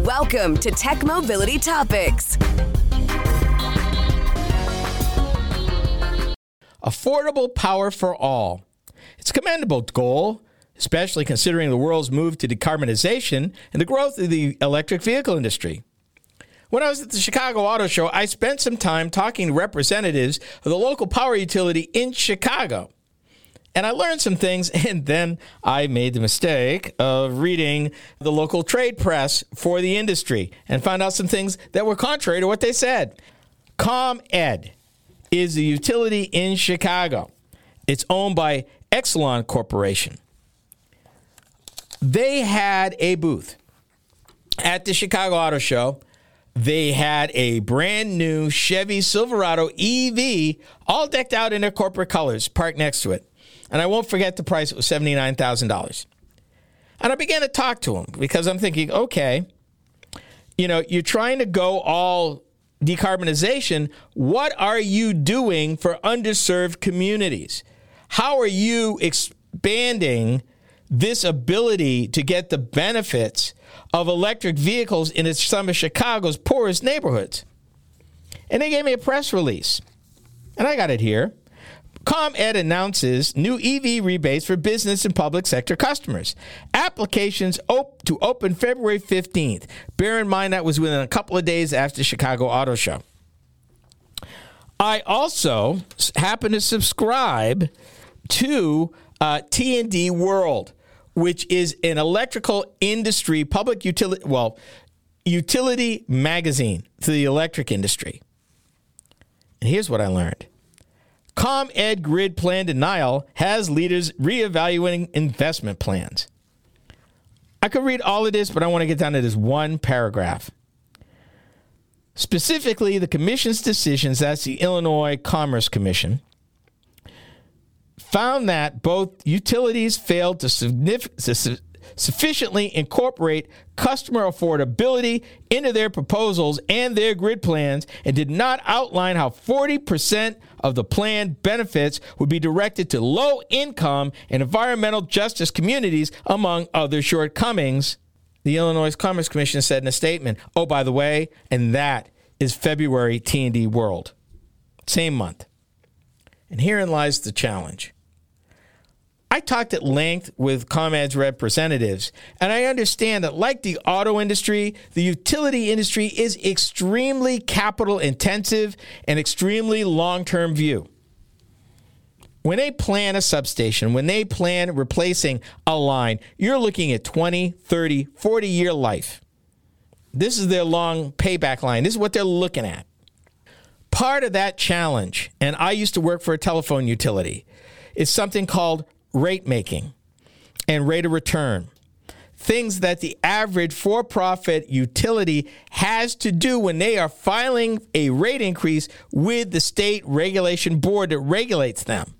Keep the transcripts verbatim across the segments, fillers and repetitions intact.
Welcome to Tech Mobility Topics. Affordable power for all. It's a commendable goal, especially considering the world's move to decarbonization and the growth of the electric vehicle industry. When I was at the Chicago Auto Show, I spent some time talking to representatives of the local power utility in Chicago. And I learned some things, and then I made the mistake of reading the local trade press for the industry and found out some things that were contrary to what they said. ComEd is the utility in Chicago. It's owned by Exelon Corporation. They had a booth at the Chicago Auto Show. They had a brand new Chevy Silverado E V, all decked out in their corporate colors, parked next to it. And I won't forget the price. It was seventy-nine thousand dollars. And I began to talk to him because I'm thinking, okay, you know, you're trying to go all decarbonization. What are you doing for underserved communities? How are you expanding this ability to get the benefits of electric vehicles in some of Chicago's poorest neighborhoods? And they gave me a press release. And I got it here. ComEd announces new E V rebates for business and public sector customers. Applications op- to open February fifteenth. Bear in mind that was within a couple of days after the Chicago Auto Show. I also happen to subscribe to uh, T and D World, which is an electrical industry, public utility, well, utility magazine to the electric industry. And here's what I learned. ComEd grid plan denial has leaders reevaluating investment plans. I could read all of this, but I want to get down to this one paragraph. Specifically, the commission's decisions, that's the Illinois Commerce Commission, found that both utilities failed to, signific- to su- sufficiently incorporate customer affordability into their proposals and their grid plans and did not outline how forty percent of the planned benefits would be directed to low-income and environmental justice communities, among other shortcomings, the Illinois Commerce Commission said in a statement. Oh, by the way, and that is February T and D World. Same month. And herein lies the challenge. I talked at length with ComEd's representatives, and I understand that like the auto industry, the utility industry is extremely capital intensive and extremely long-term view. When they plan a substation, when they plan replacing a line, you're looking at twenty, thirty, forty year life. This is their long payback line. This is what they're looking at. Part of that challenge, and I used to work for a telephone utility, is something called rate making and rate of return. Things that the average for-profit utility has to do when they are filing a rate increase with the state regulation board that regulates them.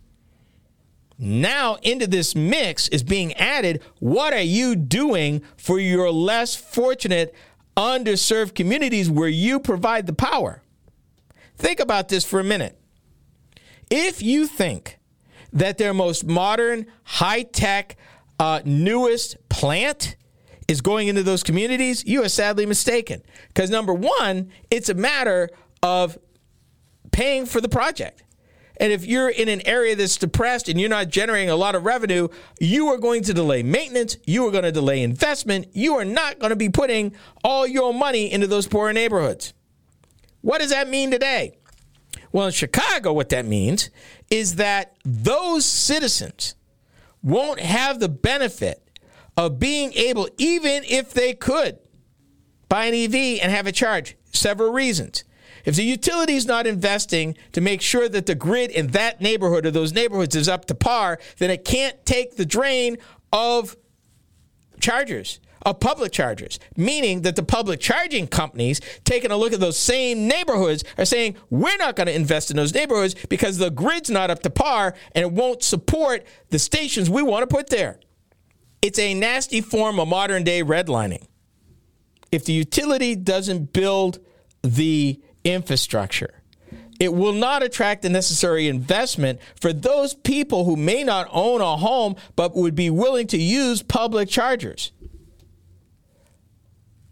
Now into this mix is being added, what are you doing for your less fortunate, underserved communities where you provide the power? Think about this for a minute. If you think that their most modern, high-tech, uh, newest plant is going into those communities, you are sadly mistaken. Because number one, it's a matter of paying for the project. And if you're in an area that's depressed and you're not generating a lot of revenue, you are going to delay maintenance, you are going to delay investment, you are not going to be putting all your money into those poorer neighborhoods. What does that mean today? Well, in Chicago, what that means is that those citizens won't have the benefit of being able, even if they could, buy an E V and have it charge. Several reasons. If the utility is not investing to make sure that the grid in that neighborhood or those neighborhoods is up to par, then it can't take the drain of chargers, of public chargers, meaning that the public charging companies taking a look at those same neighborhoods are saying, we're not going to invest in those neighborhoods because the grid's not up to par and it won't support the stations we want to put there. It's a nasty form of modern day redlining. If the utility doesn't build the infrastructure, it will not attract the necessary investment for those people who may not own a home but would be willing to use public chargers.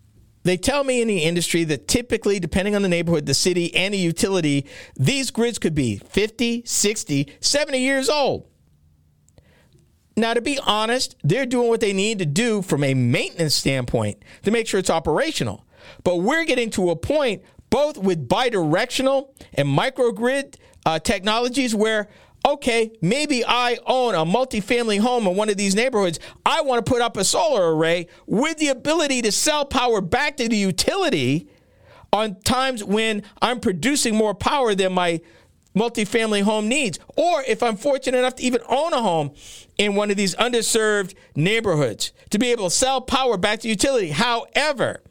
They tell me in the industry that typically, depending on the neighborhood, the city, and the utility, these grids could be fifty, sixty, seventy years old. Now, to be honest, they're doing what they need to do from a maintenance standpoint to make sure it's operational. But we're getting to a point, both with bidirectional and microgrid uh, technologies, where, okay, maybe I own a multifamily home in one of these neighborhoods. I want to put up a solar array with the ability to sell power back to the utility on times when I'm producing more power than my multifamily home needs. Or if I'm fortunate enough to even own a home in one of these underserved neighborhoods, to be able to sell power back to utility. However,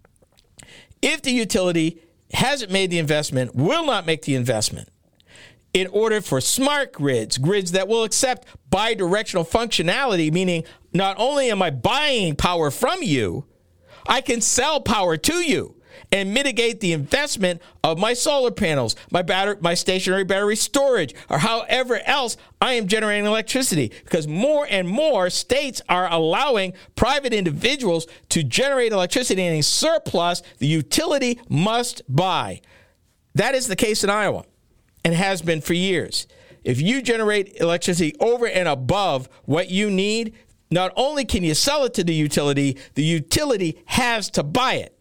if the utility hasn't made the investment, will not make the investment, in order for smart grids, grids that will accept bidirectional functionality, meaning not only am I buying power from you, I can sell power to you and mitigate the investment of my solar panels, my battery, my stationary battery storage, or however else I am generating electricity. Because more and more states are allowing private individuals to generate electricity in a surplus the utility must buy. That is the case in Iowa and has been for years. If you generate electricity over and above what you need, not only can you sell it to the utility, the utility has to buy it.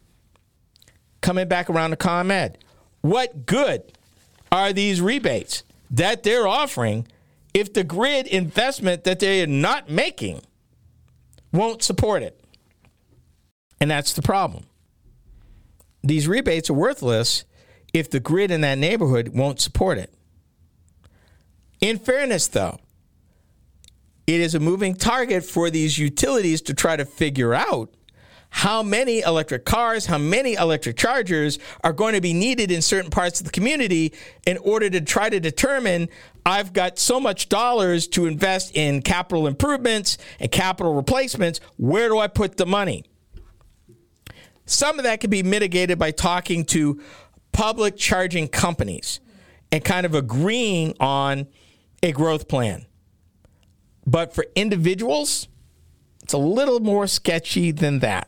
Coming back around to ComEd, what good are these rebates that they're offering if the grid investment that they are not making won't support it? And that's the problem. These rebates are worthless if the grid in that neighborhood won't support it. In fairness, though, it is a moving target for these utilities to try to figure out how many electric cars, how many electric chargers are going to be needed in certain parts of the community in order to try to determine, I've got so much dollars to invest in capital improvements and capital replacements. Where do I put the money? Some of that can be mitigated by talking to public charging companies and kind of agreeing on a growth plan. But for individuals, it's a little more sketchy than that.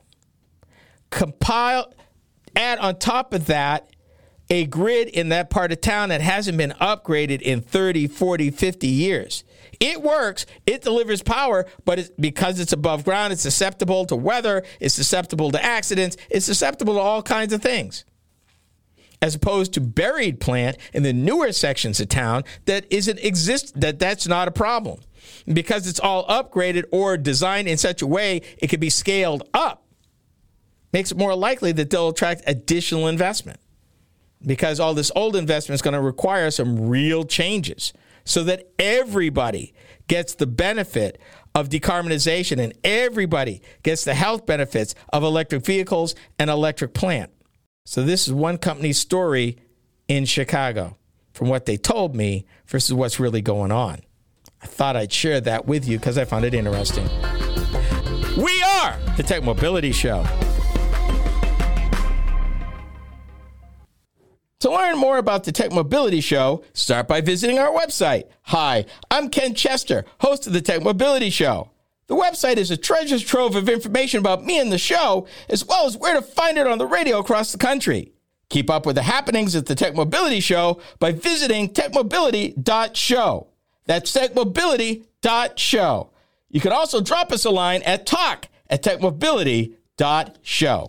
Compile, add on top of that, a grid in that part of town that hasn't been upgraded in thirty, forty, fifty years. It works. It delivers power, but it's, because it's above ground, it's susceptible to weather, it's susceptible to accidents, it's susceptible to all kinds of things. As opposed to buried plant in the newer sections of town that isn't exist, that that's not a problem. Because it's all upgraded or designed in such a way it can be scaled up, makes it more likely that they'll attract additional investment, because all this old investment is going to require some real changes so that everybody gets the benefit of decarbonization and everybody gets the health benefits of electric vehicles and electric plant. So this is one company's story in Chicago from what they told me versus what's really going on. I thought I'd share that with you because I found it interesting. We are the Tech Mobility Show. To learn more about the Tech Mobility Show, start by visiting our website. Hi, I'm Ken Chester, host of the Tech Mobility Show. The website is a treasure trove of information about me and the show, as well as where to find it on the radio across the country. Keep up with the happenings at the Tech Mobility Show by visiting tech mobility dot show. That's tech mobility dot show. You can also drop us a line at talk at tech mobility dot show.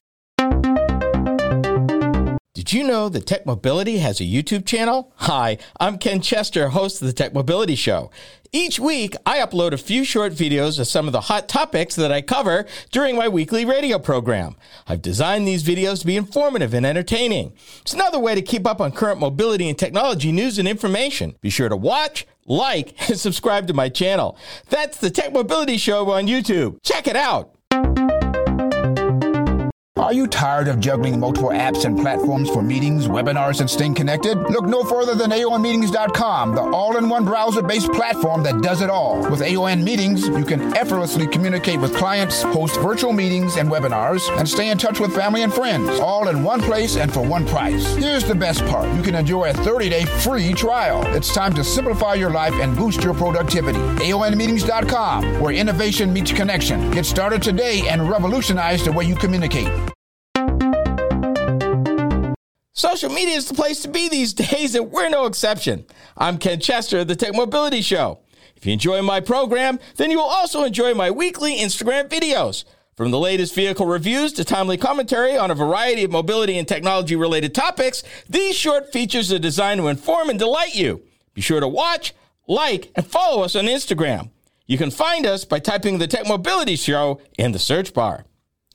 Did you know that Tech Mobility has a YouTube channel? Hi, I'm Ken Chester, host of the Tech Mobility Show. Each week, I upload a few short videos of some of the hot topics that I cover during my weekly radio program. I've designed these videos to be informative and entertaining. It's another way to keep up on current mobility and technology news and information. Be sure to watch, like, and subscribe to my channel. That's the Tech Mobility Show on YouTube. Check it out. Are you tired of juggling multiple apps and platforms for meetings, webinars, and staying connected? Look no further than A O N Meetings dot com, the all-in-one browser-based platform that does it all. With A O N Meetings, you can effortlessly communicate with clients, host virtual meetings and webinars, and stay in touch with family and friends, all in one place and for one price. Here's the best part. You can enjoy a thirty-day free trial. It's time to simplify your life and boost your productivity. A O N Meetings dot com, where innovation meets connection. Get started today and revolutionize the way you communicate. Social media is the place to be these days, and we're no exception. I'm Ken Chester of the Tech Mobility Show. If you enjoy my program, then you will also enjoy my weekly Instagram videos. From the latest vehicle reviews to timely commentary on a variety of mobility and technology-related topics, these short features are designed to inform and delight you. Be sure to watch, like, and follow us on Instagram. You can find us by typing the Tech Mobility Show in the search bar.